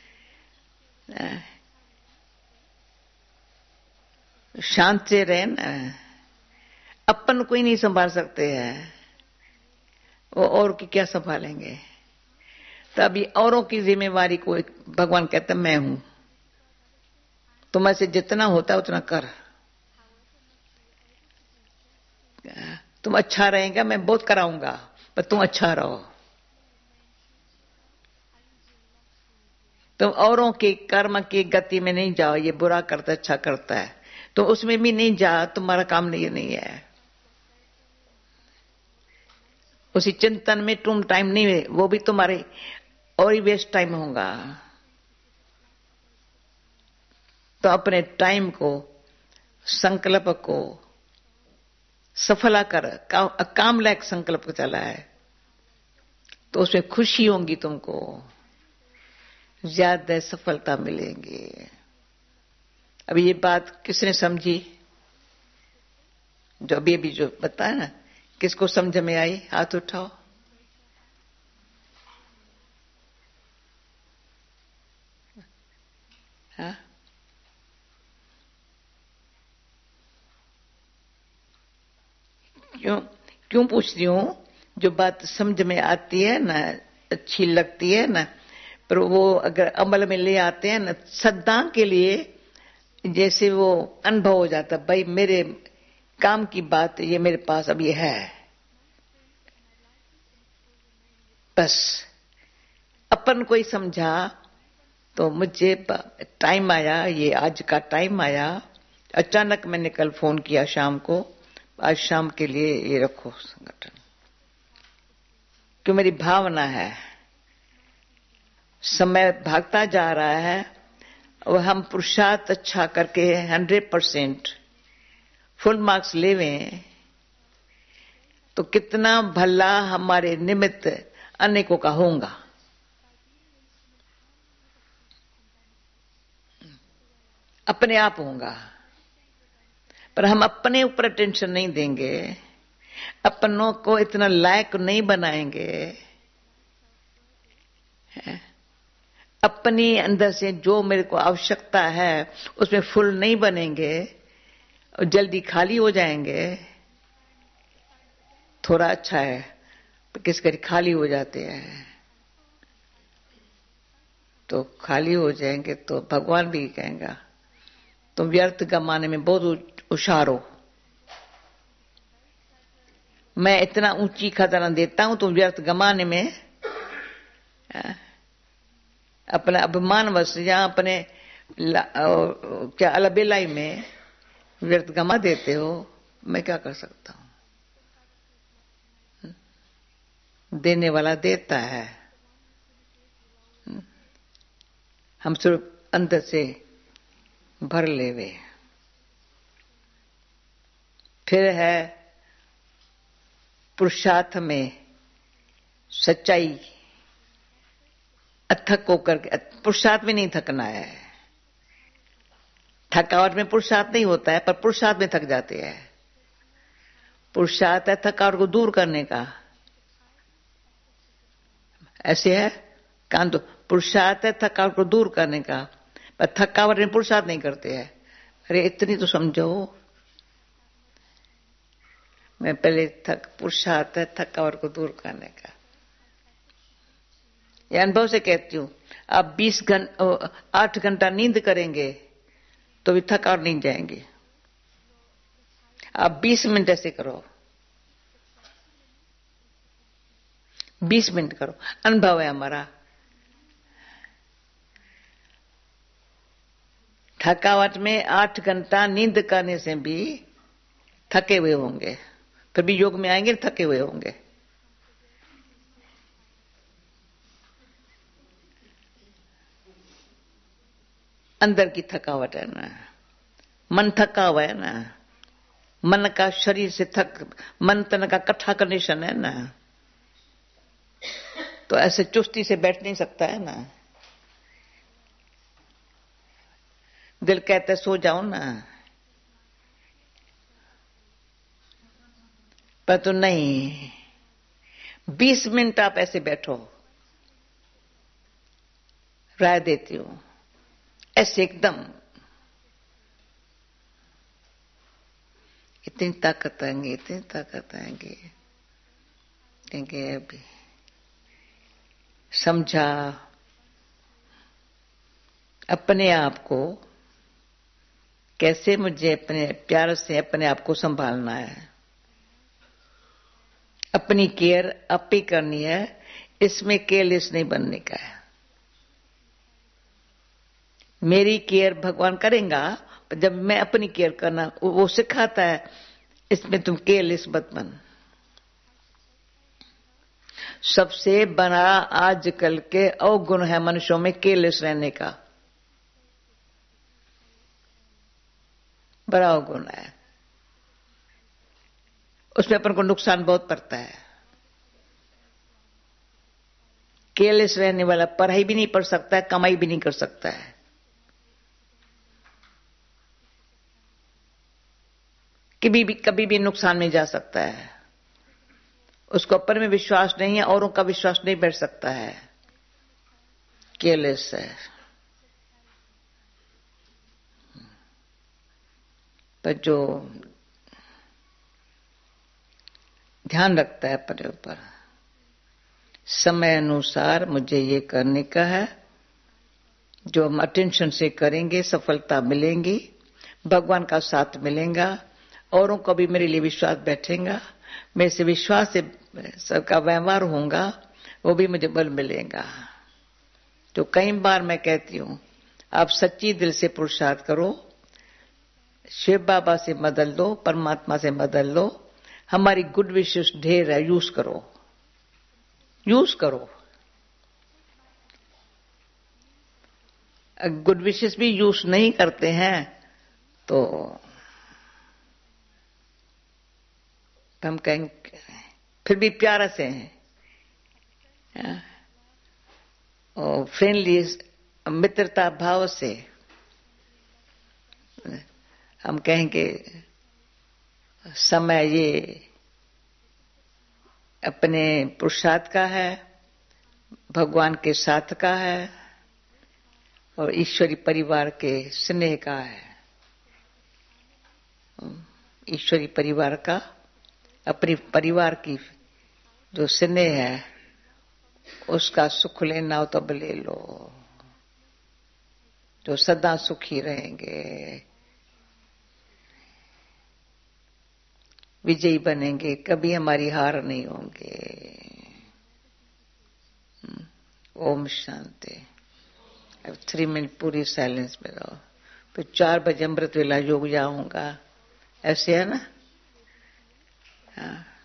शांत से रहे ना। अपन कोई नहीं संभाल सकते हैं, वो और की क्या संभालेंगे। तो अभी औरों की जिम्मेवारी को भगवान कहते मैं हूं, तुम ऐसे जितना होता है उतना कर। तुम अच्छा रहेगा, मैं बहुत कराऊंगा, पर तुम अच्छा रहो। तुम औरों के कर्म की गति में नहीं जाओ, ये बुरा करता अच्छा करता है, तो उसमें भी नहीं जा, तुम्हारा काम नहीं है। उसी चिंतन में तुम टाइम नहीं, वो भी तुम्हारे और ही वेस्ट टाइम होगा। तो अपने टाइम को, संकल्प को सफला कर, काम लायक संकल्प चला है, तो उसमें खुशी होगी, तुमको ज्यादा सफलता मिलेंगी। अब ये बात किसने समझी? जो अभी जो बताया ना, किसको समझ में आई? हाथ उठाओ। हाँ, क्यों क्यों पूछ रही हूं? जो बात समझ में आती है ना, अच्छी लगती है ना, पर वो अगर अमल में ले आते हैं ना सदा के लिए, जैसे वो अनुभव हो जाता, भाई मेरे काम की बात ये मेरे पास अब ये है, बस अपन कोई समझा तो मुझे टाइम आया, ये आज का टाइम आया। अचानक मैंने कल फोन किया शाम को, आज शाम के लिए ये रखो संगठन, क्यों मेरी भावना है। समय भागता जा रहा है और हम पुरुषार्थ अच्छा करके 100% फुल मार्क्स लेवें तो कितना भला हमारे निमित्त अनेकों का होगा। अपने आप होगा, पर हम अपने ऊपर टेंशन नहीं देंगे, अपनों को इतना लायक नहीं बनाएंगे, अपनी अंदर से जो मेरे को आवश्यकता है उसमें फुल नहीं बनेंगे और जल्दी खाली हो जाएंगे। थोड़ा अच्छा है, पर किस करी खाली हो जाते हैं, तो खाली हो जाएंगे तो भगवान भी कहेंगा तुम व्यर्थ गमाने में बहुत होशियार हो, मैं इतना ऊंची खजाना देता हूं, तुम व्यर्थ गमाने में अपना अभिमान वश या अपने क्या अलबेलाई में व्यर्थ गमा देते हो। मैं क्या कर सकता हूं? देने वाला देता है, हम सिर्फ अंदर से भर लेवे। फिर है पुरुषार्थ में सच्चाई, अथक होकर के। पुरुषार्थ में नहीं थकना है, थकावट में पुरुषार्थ नहीं होता है, पर पुरुषार्थ में थक जाते हैं। पुरुषार्थ है थकावट को दूर करने का, ऐसे है कान तो पुरुषार्थ है थकावट को दूर करने का, पर थकावट में पुरुषार्थ नहीं करते हैं। अरे इतनी तो समझो, मैं पहले पुरुषार्थ है थकावट को दूर करने का। यह अनुभव से कहती हूं, आप 8 घंटा नींद करेंगे तो भी थकावट नहीं जाएंगे। आप 20 मिनट ऐसे करो, 20 मिनट करो, अनुभव है हमारा। थकावट में 8 घंटा नींद करने से भी थके हुए होंगे, फिर भी योग में आएंगे थके हुए होंगे। अंदर की थकावट है ना, मन थका हुआ है ना, मन का शरीर से मन तन का कट्ठा कंडीशन है ना, तो ऐसे चुस्ती से बैठ नहीं सकता है ना। दिल कहता है सो जाओ ना, पर तो नहीं, 20 मिनट आप ऐसे बैठो, राय देती हूं, ऐसे एकदम इतनी ताकत आएंगी, इतनी ताकत आएंगी। अभी समझा अपने आप को, कैसे मुझे अपने प्यार से अपने आप को संभालना है, अपनी केयर आप ही करनी है, इसमें केयरलेस नहीं बनने का है। मेरी केयर भगवान करेगा, पर जब मैं अपनी केयर करना, वो सिखाता है इसमें तुम केयरलेस मत बन। सबसे बड़ा आजकल के अवगुण है मनुष्यों में केयरलेस रहने का, बड़ा अवगुण है। उसमें अपन को नुकसान बहुत पड़ता है। केयरलेस रहने वाला पढ़ाई भी नहीं पढ़ सकता है, कमाई भी नहीं कर सकता है। कभी भी नुकसान में जा सकता है। उसको अपने में विश्वास नहीं है, औरों का विश्वास नहीं बैठ सकता है, केयरलेस है। पर जो ध्यान रखता है अपने ऊपर, समय अनुसार मुझे ये करने का है, जो हम अटेंशन से करेंगे सफलता मिलेंगी, भगवान का साथ मिलेगा, औरों को भी मेरे लिए विश्वास बैठेगा, मेरे से विश्वास से सबका व्यवहार होगा, वो भी मुझे बल मिलेगा। तो कई बार मैं कहती हूं, आप सच्ची दिल से पुरुषार्थ करो, शिव बाबा से मदद लो, परमात्मा से मदद लो, हमारी गुड विशेष ढेर है, यूज करो, यूज करो। गुड विशेष भी यूज नहीं करते हैं तो हम कहेंगे फिर भी प्यारा से हैं, और फ्रेंडली मित्रता भाव से हम कहेंगे समय ये अपने पुरुषार्थ का है, भगवान के साथ का है, और ईश्वरी परिवार के स्नेह का है। ईश्वरी परिवार का, अपने परिवार की जो स्नेह है, उसका सुख लेना हो तब ले लो, जो सदा सुखी रहेंगे, विजयी बनेंगे, कभी हमारी हार नहीं होंगे। ओम शांति। अब 3 मिनट पूरी साइलेंस में रहो, फिर 4 बजे अमृत वेला योग जाऊंगा, ऐसे है ना? हाँ।